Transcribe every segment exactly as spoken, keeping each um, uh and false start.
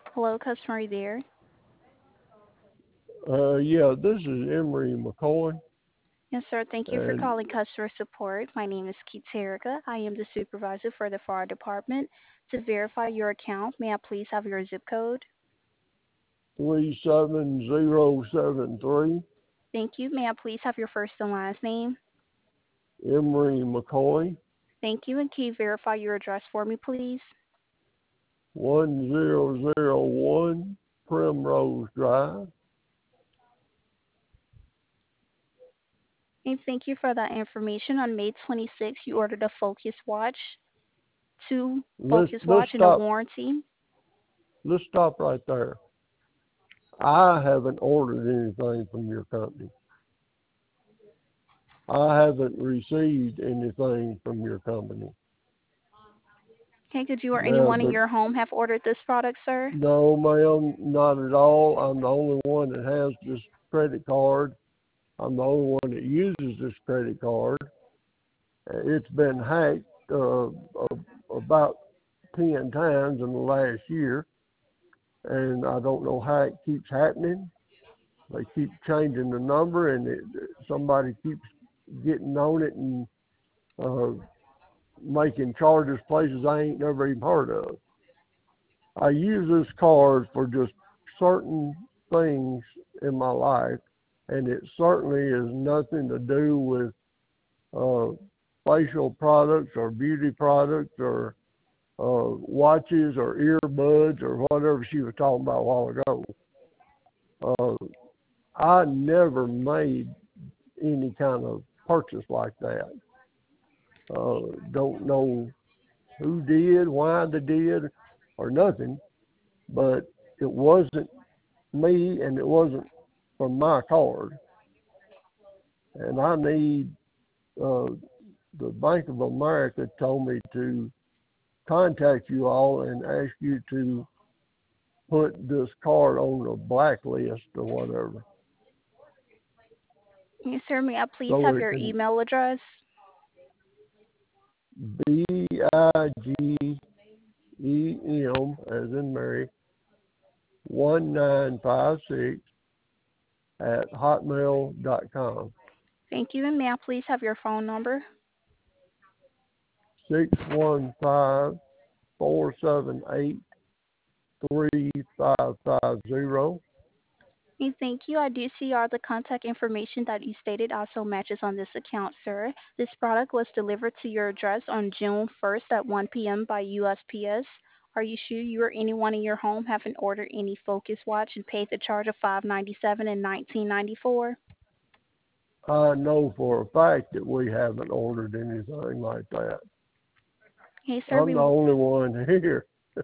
Hello, customer there. Uh, yeah, this is Emery McCoy, Yes, sir. Thank you for and calling customer support. My name is Keith Erica. I am the supervisor for the fire department. To verify your account, may I please have your zip code? three seven zero seven three, Thank you. May I please have your first and last name? Emery McCoy, Thank you. And can you verify your address for me, please? one zero zero one Primrose Drive. And thank you for that information. On May twenty-sixth, you ordered a Focus watch, two Let's Focus let's watch, and a stop warranty. let's stop right there. I haven't ordered anything from your company. I haven't received anything from your company. Okay, could you or Now, anyone in the your home have ordered this product, sir? No, ma'am, not at all. I'm the only one that has this credit card. I'm the only one that uses this credit card. It's been hacked uh, about ten times in the last year, and I don't know how it keeps happening. They keep changing the number, and it, somebody keeps getting on it and uh, making charges places I ain't never even heard of. I use this card for just certain things in my life, and it certainly is nothing to do with uh, facial products or beauty products or uh, watches or earbuds or whatever she was talking about a while ago. Uh, I never made any kind of purchase like that. Uh, don't know who did, why they did, or nothing, but it wasn't me and it wasn't from my card. And I need, uh, the Bank of America told me to contact you all and ask you to put this card on a blacklist or whatever, Yes, sir. May I please so have it your can email address? B I G E M as in Mary one nine five six at hotmail dot com. Thank you. And may I please have your phone number? Six one five four seven eight three five five zero. Okay, thank you. I do see all the contact information that you stated also matches on this account, sir. This product was delivered to your address on June first at one p m by U S P S. Are you sure you or anyone in your home haven't ordered any Focus watch and paid the charge of five ninety-seven and nineteen ninety-four? I know for a fact that we haven't ordered anything like that. Hey, sir, I'm we the only one here.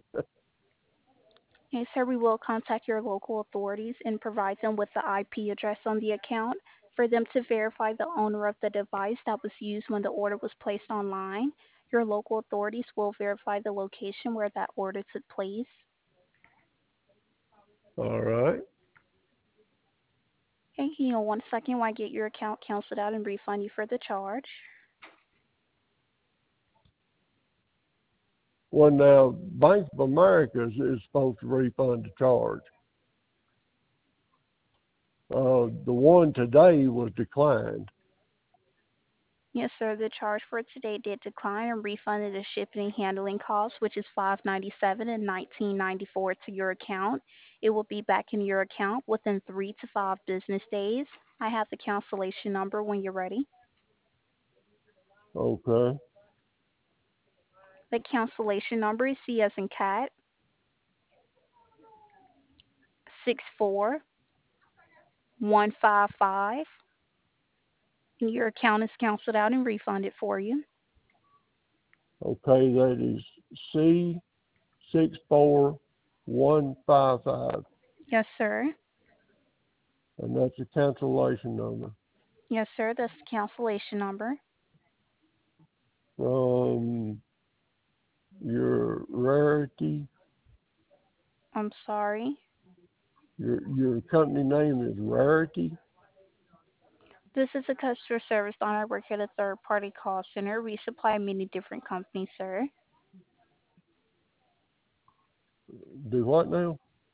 Hey, sir, we will contact your local authorities and provide them with the I P address on the account for them to verify the owner of the device that was used when the order was placed online. Your local authorities will verify the location where that order took place. All right. Okay, you know, one second while I get your account canceled out and refund you for the charge. Well, now, Bank of America is, is supposed to refund the charge. Uh, the one today was declined. Yes, sir. The charge for today did decline and refunded the shipping and handling cost, which is five ninety-seven and nineteen ninety-four to your account. It will be back in your account within three to five business days. I have the cancellation number when you're ready. Okay. The cancellation number is C as in cat six four one five five, and your account is canceled out and refunded for you. Okay, that is C six four one five five, Yes, sir. and that's a cancellation number. Yes, sir. That's the cancellation number. From your Rarity, I'm sorry. your your company name is Rarity. This is a customer service line. I work at a third party call center. We supply many different companies, sir. Do what now?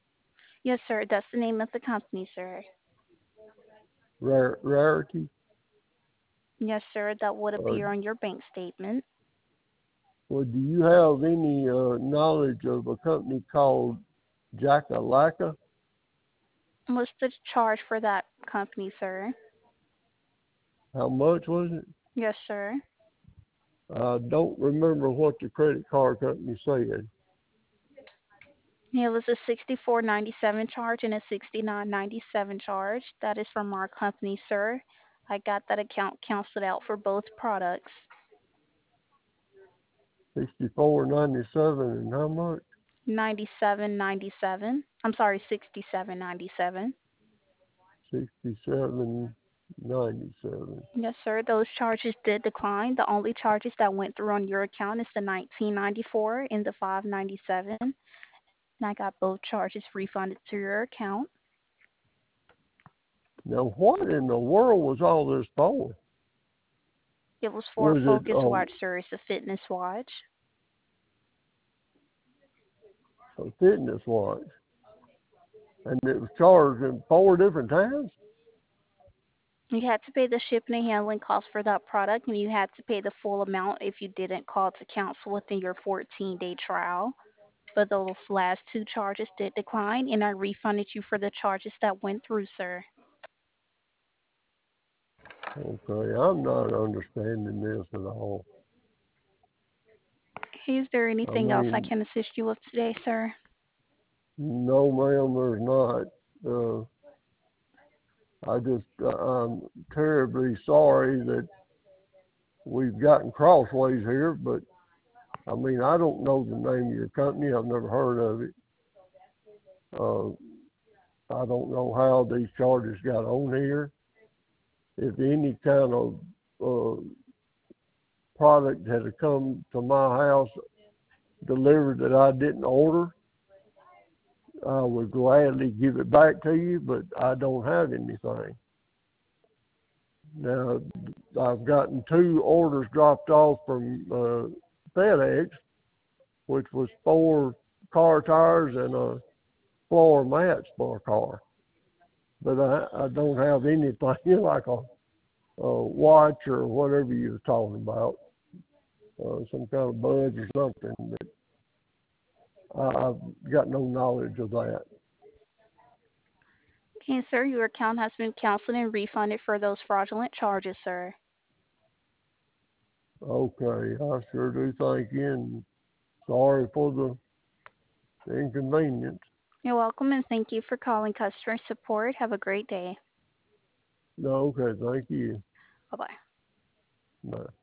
Yes, sir. That's the name of the company, sir. Rare, Rarity? Yes, sir. That would Or, appear on your bank statement. well, do you have any uh, knowledge of a company called Jackalaka? What's the charge for that company, sir? How much was it? Yes, sir. I don't remember what the credit card company said. Yeah, it was a sixty-four ninety-seven charge and a sixty-nine ninety-seven charge. That is from our company, sir. I got that account canceled out for both products. Sixty-four ninety-seven, and how much? ninety-seven ninety-seven. I'm sorry, sixty-seven ninety-seven. Sixty-seven ninety-seven. Yes, sir. Those charges did decline. The only charges that went through on your account is the nineteen ninety-four and the five ninety-seven. And I got both charges refunded to your account. Now, what in the world was all this for? It was for a Was it Focus uh, Watch, sir. It's a fitness watch. a fitness watch? And it was charged in four different times? You had to pay the shipping and handling cost for that product, and you had to pay the full amount if you didn't call to cancel within your fourteen-day trial. But those last two charges did decline, and I refunded you for the charges that went through, sir. Okay, I'm not understanding this at all. Is there I anything else I mean, can assist you with today, sir? no, ma'am, there's not. Uh, I just, uh, I'm terribly sorry that we've gotten crossways here, but I mean, I don't know the name of your company. I've never heard of it. Uh, I don't know how these charges got on here. If any kind of uh, product had come to my house delivered that I didn't order, I would gladly give it back to you, but I don't have anything. Now, I've gotten two orders dropped off from uh, FedEx, which was four car tires and a floor mats for a car. But I, I don't have anything like a, a watch or whatever you were talking about, uh, some kind of budge or something. But I, I've got no knowledge of that. Okay, sir, your account has been canceled and refunded for those fraudulent charges, sir. Okay, I sure do thank you, and sorry for the inconvenience. You're welcome, and thank you for calling customer support. Have a great day. No, okay, thank you. Bye-bye. Bye.